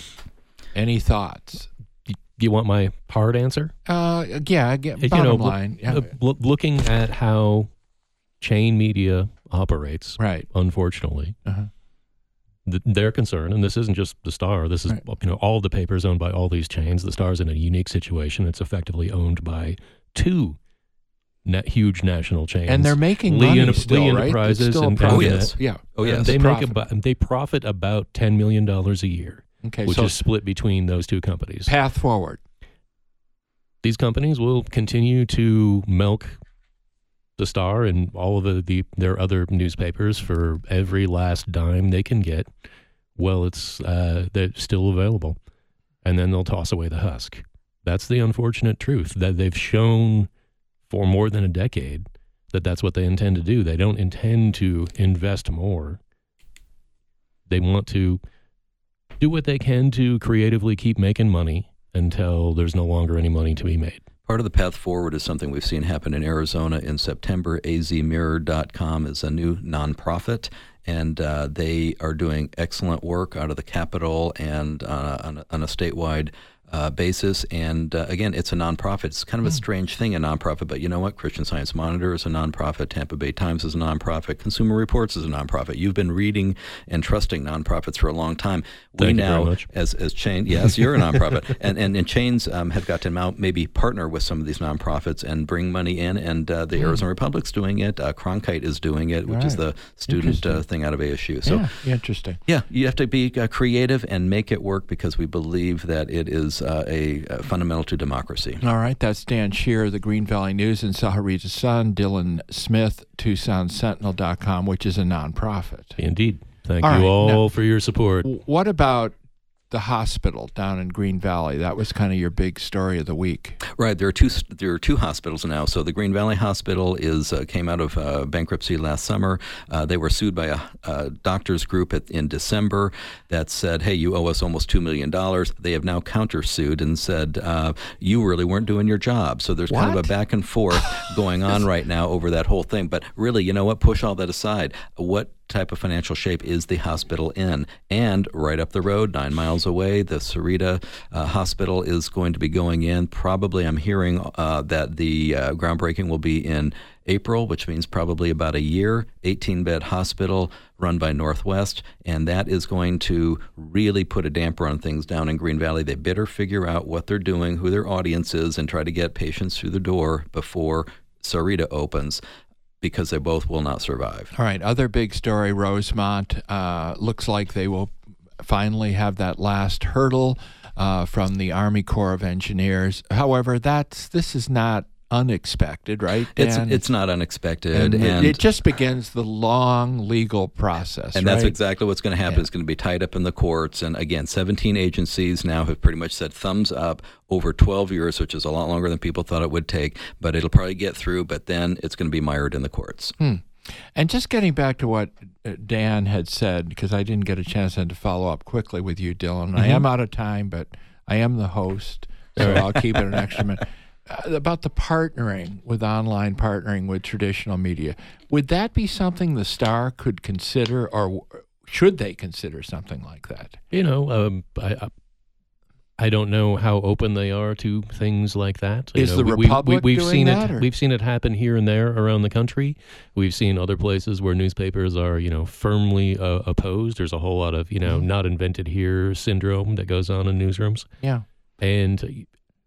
Any thoughts? Do you want my hard answer? Uh, yeah, get, bottom you know, line. Look, yeah. look, looking at how chain media operates, right? Unfortunately, uh-huh. th- they're concerned, and this isn't just the Star. This is right. you know all the papers owned by all these chains. The Star's in a unique situation. It's effectively owned by two na- huge national chains, and they're making Lee money and, still, Lee right? Enterprises It's still and, profit. Oh yes, yeah. Oh yes. They profit. make about they profit about ten million dollars a year, okay, which so is split between those two companies. Path forward. These companies will continue to milk the Star and all of the, the their other newspapers for every last dime they can get. Well, it's uh, they're still available, and then they'll toss away the husk. That's the unfortunate truth, that they've shown for more than a decade that that's what they intend to do. They don't intend to invest more. They want to do what they can to creatively keep making money until there's no longer any money to be made. Part of the path forward is something we've seen happen in Arizona in September. A Z mirror dot com is a new nonprofit, and uh, they are doing excellent work out of the Capitol and uh, on, a, on a statewide uh, basis. And uh, again, it's a nonprofit. It's kind of a strange thing, a nonprofit, but you know what? Christian Science Monitor is a nonprofit. Tampa Bay Times is a nonprofit. Consumer Reports is a nonprofit. You've been reading and trusting nonprofits for a long time. We Thank now, you very much. as as chain, yes, you're a nonprofit, and, and and chains um, have got to now maybe partner with some of these nonprofits and bring money in. And uh, the mm. Arizona Republic's doing it. Uh, Cronkite is doing it, which right. is the student uh, thing out of A S U. So yeah, interesting. Yeah, you have to be uh, creative and make it work, because we believe that it is uh, a, a fundamental to democracy. All right, that's Dan Shear, the Green Valley News and Sahuarita Sun. Dylan Smith, Tucson Sentinel dot com, which is a nonprofit. Indeed. Thank all you right, all now, for your support. What about the hospital down in Green Valley. That was kind of your big story of the week. Right. There are two. There are two hospitals now. So the Green Valley Hospital is uh, came out of uh, bankruptcy last summer. Uh, they were sued by a, a doctors group at, in December that said, "Hey, you owe us almost two million dollars." They have now countersued and said, uh, "You really weren't doing your job." So there's what? kind of a back and forth going on right now over that whole thing. But really, you know what? Push all that aside. What type of financial shape is the hospital in? And right up the road, nine miles away, the Sarita uh, Hospital is going to be going in. Probably, I'm hearing uh, that the uh, groundbreaking will be in April, which means probably about a year. eighteen-bed hospital run by Northwest, and that is going to really put a damper on things down in Green Valley. They better figure out what they're doing, who their audience is, and try to get patients through the door before Sarita opens, because they both will not survive. All right, other big story, Rosemont. Uh, looks like they will finally have that last hurdle uh, from the Army Corps of Engineers. However, that's this is not unexpected, right, Dan? It's it's not unexpected. And, and it, it just begins the long legal process, And right? that's exactly what's going to happen. Yeah. It's going to be tied up in the courts. And again, seventeen agencies now have pretty much said thumbs up over twelve years, which is a lot longer than people thought it would take. But it'll probably get through, but then it's going to be mired in the courts. Hmm. And just getting back to what Dan had said, because I didn't get a chance then to follow up quickly with you, Dylan. Mm-hmm. I am out of time, but I am the host, so I'll keep it an extra minute. Uh, about the partnering with online partnering with traditional media. Would that be something the Star could consider, or should they consider something like that? You know, um, I, I don't know how open they are to things like that. You Is know, the we, Republic we, we've doing seen that, it. or? We've seen it happen here and there around the country. We've seen other places where newspapers are, you know, firmly uh, opposed. There's a whole lot of, you know, mm. not invented here syndrome that goes on in newsrooms. Yeah, and.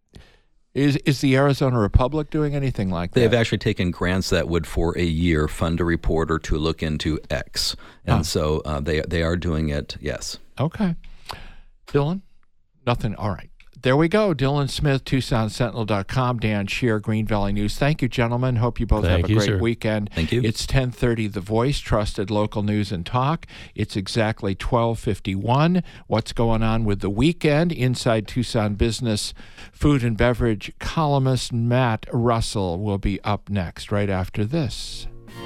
Is is the Arizona Republic doing anything like that? They've actually taken grants that would, for a year, fund a reporter to look into X. And huh. so uh, they they are doing it, yes. Okay. Dylan? Nothing. All right. There we go. Dylan Smith, Tucson Sentinel dot com, Dan Scheer, Green Valley News. Thank you, gentlemen. Hope you both Thank have a you, great sir. weekend. Thank you. It's ten thirty The Voice, trusted local news and talk. It's exactly twelve fifty-one. What's going on with the weekend? Inside Tucson Business food and beverage columnist Matt Russell will be up next right after this.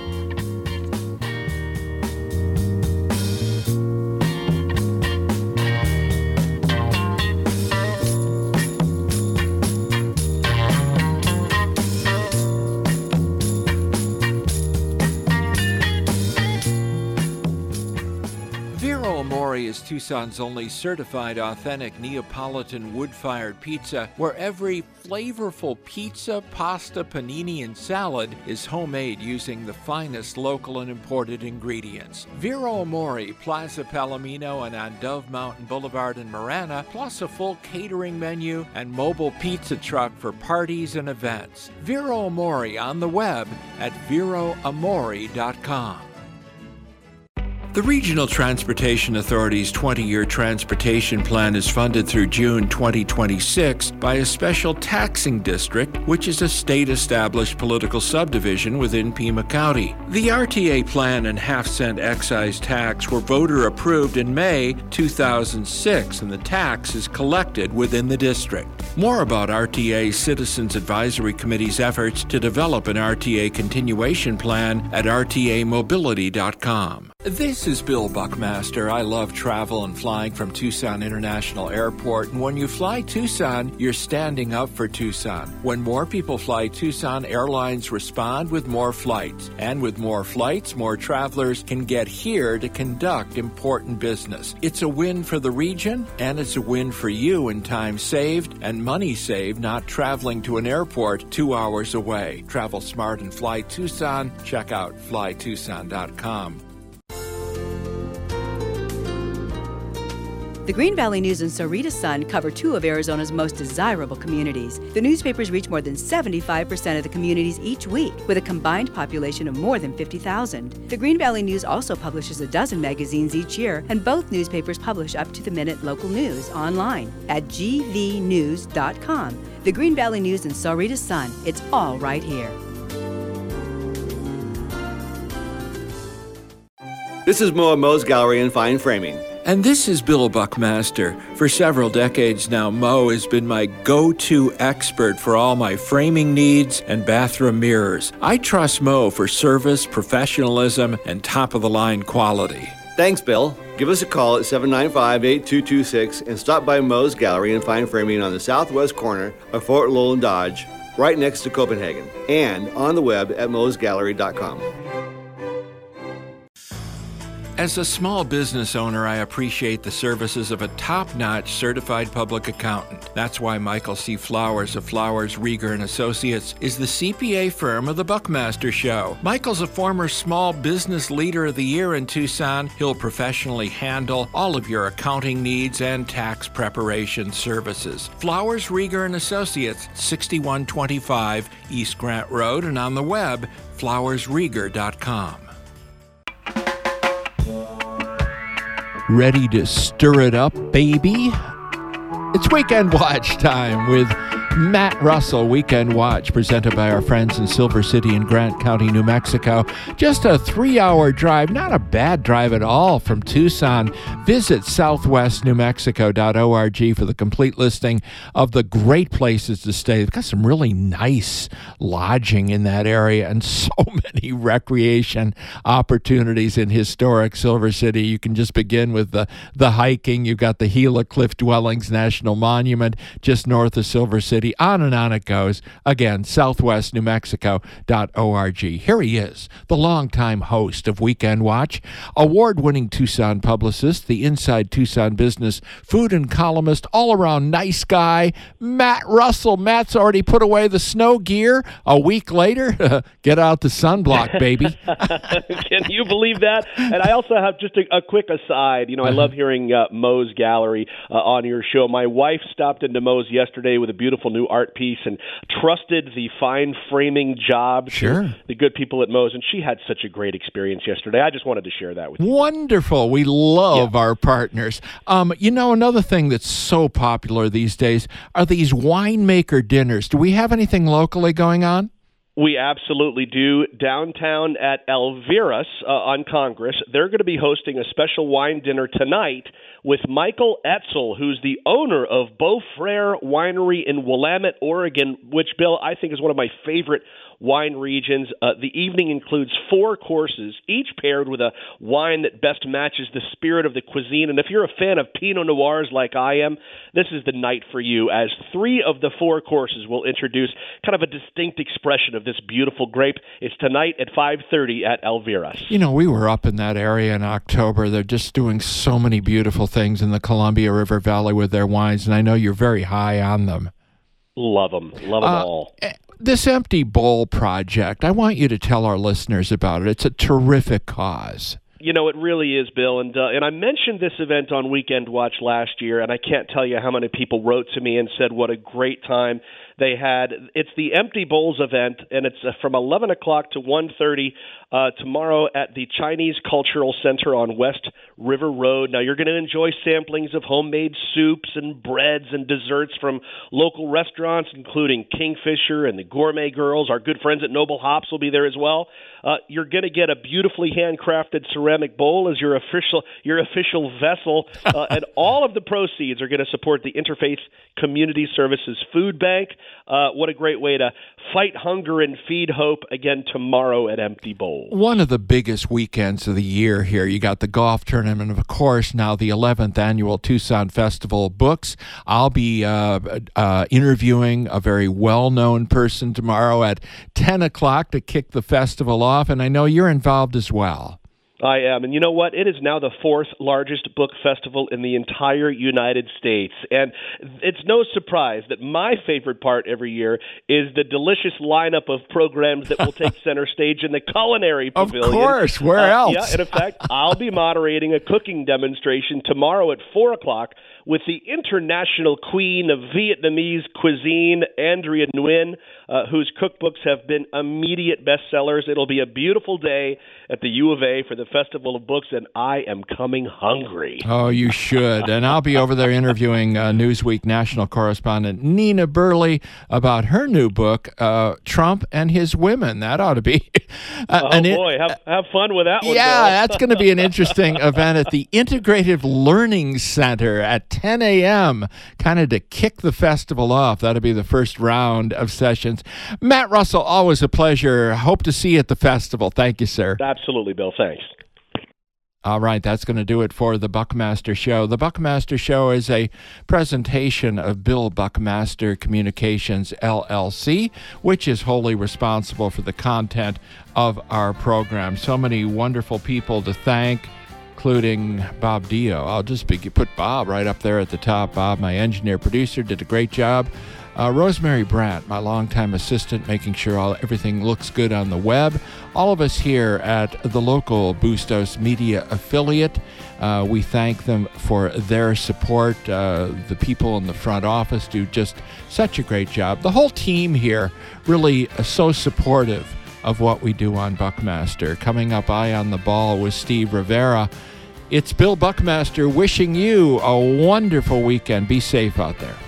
Is Tucson's only certified authentic Neapolitan wood-fired pizza, where every flavorful pizza, pasta, panini, and salad is homemade using the finest local and imported ingredients. Vero Amore, Plaza Palomino, and on Dove Mountain Boulevard in Marana, plus a full catering menu and mobile pizza truck for parties and events. Vero Amore on the web at vero amore dot com. The Regional Transportation Authority's twenty-year transportation plan is funded through June twenty twenty-six by a special taxing district, which is a state-established political subdivision within Pima County. The R T A plan and half-cent excise tax were voter-approved in May two thousand six, and the tax is collected within the district. More about R T A's Citizens Advisory Committee's efforts to develop an R T A continuation plan at r t a mobility dot com. This is Bill Buckmaster. I love travel and flying from Tucson International Airport. And when you fly Tucson, you're standing up for Tucson. When more people fly Tucson, airlines respond with more flights. And with more flights, more travelers can get here to conduct important business. It's a win for the region, and it's a win for you in time saved and money saved not traveling to an airport two hours away. Travel smart and fly Tucson. Check out fly tucson dot com. The Green Valley News and Sarita Sun cover two of Arizona's most desirable communities. The newspapers reach more than seventy-five percent of the communities each week, with a combined population of more than fifty thousand. The Green Valley News also publishes a dozen magazines each year, and both newspapers publish up-to-the-minute local news online at g v news dot com. The Green Valley News and Sarita Sun, it's all right here. This is Mo at Mo's Gallery and Fine Framing. And this is Bill Buckmaster. For several decades now, Mo has been my go-to expert for all my framing needs and bathroom mirrors. I trust Mo for service, professionalism, and top-of-the-line quality. Thanks, Bill. Give us a call at seven nine five, eight two two six and stop by Mo's Gallery and Fine Framing on the southwest corner of Fort Lowell and Dodge, right next to Copenhagen, and on the web at mos gallery dot com. As a small business owner, I appreciate the services of a top-notch certified public accountant. That's why Michael C. Flowers of Flowers, Rieger and Associates is the C P A firm of the Buckmaster Show. Michael's a former Small Business Leader of the Year in Tucson. He'll professionally handle all of your accounting needs and tax preparation services. Flowers, Rieger and Associates, sixty-one twenty-five East Grant Road, and on the web, flowers rieger dot com. Ready to stir it up, baby? It's Weekend Watch time with Matt Russell. Weekend Watch presented by our friends in Silver City and Grant County, New Mexico. Just a three-hour drive, not a bad drive at all from Tucson. Visit southwest new mexico dot org for the complete listing of the great places to stay. They've got some really nice lodging in that area and so many recreation opportunities in historic Silver City. You can just begin with the, the hiking. You've got the Gila Cliff Dwellings National Monument just north of Silver City. On and on it goes. Again, southwest new mexico dot org. Here he is, the longtime host of Weekend Watch, award-winning Tucson publicist, the Inside Tucson Business food and columnist, all-around nice guy, Matt Russell. Matt's already put away the snow gear. A week later, get out the sunblock, baby. Can you believe that? And I also have just a, a quick aside. You know, I love hearing uh, Mo's Gallery uh, on your show. My wife stopped into Mo's yesterday with a beautiful new art piece and trusted the fine framing job sure. to the good people at Mo's, and she had such a great experience yesterday. I just wanted to share that with you. Wonderful. We love yeah. our partners. Um, you know, another thing that's so popular these days are these winemaker dinners. Do we have anything locally going on? We absolutely do. Downtown at Elvira's uh, on Congress, they're going to be hosting a special wine dinner tonight with Michael Etzel, who's the owner of Beaufrere Winery in Willamette, Oregon, which, Bill, I think is one of my favorite wine regions. Uh, the evening includes four courses, each paired with a wine that best matches the spirit of the cuisine. And if you're a fan of Pinot Noirs like I am, this is the night for you, as three of the four courses will introduce kind of a distinct expression of this beautiful grape. It's tonight at five thirty at Elvira's. You know, we were up in that area in October. They're just doing so many beautiful things in the Columbia River Valley with their wines, and I know you're very high on them. Love them. Love them uh, all. This Empty Bowl project, I want you to tell our listeners about it. It's a terrific cause. You know, it really is, Bill. And uh, and I mentioned this event on Weekend Watch last year, and I can't tell you how many people wrote to me and said what a great time they had. It's the Empty Bowls event, and it's uh, from eleven o'clock to one thirty uh, tomorrow at the Chinese Cultural Center on West River Road. Now, you're going to enjoy samplings of homemade soups and breads and desserts from local restaurants, including Kingfisher and the Gourmet Girls. Our good friends at Noble Hops will be there as well. Uh, you're going to get a beautifully handcrafted ceramic bowl as your official your official vessel, uh, and all of the proceeds are going to support the Interfaith Community Services Food Bank. Uh, what a great way to fight hunger and feed hope again tomorrow at Empty Bowl. One of the biggest weekends of the year here. You got the golf tournament, and of course now the eleventh annual Tucson Festival of Books. I'll be uh, uh, interviewing a very well-known person tomorrow at ten o'clock to kick the festival off, and I know you're involved as well. I am. And you know what? It is now the fourth largest book festival in the entire United States. And it's no surprise that my favorite part every year is the delicious lineup of programs that will take center stage in the Culinary Pavilion. Of course. Where uh, else? Yeah, and in fact, I'll be moderating a cooking demonstration tomorrow at four o'clock with the international queen of Vietnamese cuisine, Andrea Nguyen, uh, whose cookbooks have been immediate bestsellers. It'll be a beautiful day at the U of A for the Festival of Books, and I am coming hungry. Oh, you should. And I'll be over there interviewing uh, Newsweek national correspondent Nina Burley about her new book, uh, Trump and His Women. That ought to be... Uh, oh, an boy. In- have, have fun with that one, Yeah, Bill. that's going to be an interesting event at the Integrative Learning Center at ten a.m., kind of to kick the festival off. That'll be the first round of sessions. Matt Russell, always a pleasure. Hope to see you at the festival. Thank you, sir. Absolutely, Bill. Thanks. All right, that's going to do it for the Buckmaster Show. The Buckmaster Show is a presentation of Bill Buckmaster Communications, L L C, which is wholly responsible for the content of our program. So many wonderful people to thank, including Bob Dio. I'll just be, put Bob right up there at the top. Bob, my engineer producer, did a great job. Uh, Rosemary Brandt, my longtime assistant, making sure all everything looks good on the web. All of us here at the local Bustos Media affiliate, uh, we thank them for their support. Uh, the people in the front office do just such a great job. The whole team here really uh, so supportive of what we do on Buckmaster. Coming up, Eye on the Ball with Steve Rivera. It's Bill Buckmaster wishing you a wonderful weekend. Be safe out there.